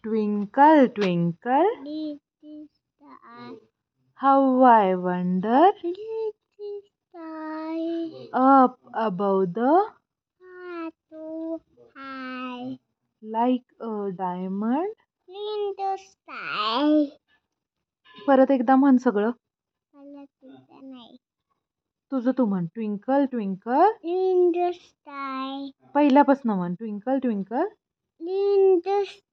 Twinkle, twinkle, little star, how I wonder, little star, up above the, far too high, like a diamond. in the sky. परत एकदा म्हण सगळं. मला तुझं नाही. तुझं तू म्हण. Twinkle twinkle. In the sky. पहिल्यापासून म्हण. Twinkle twinkle. In the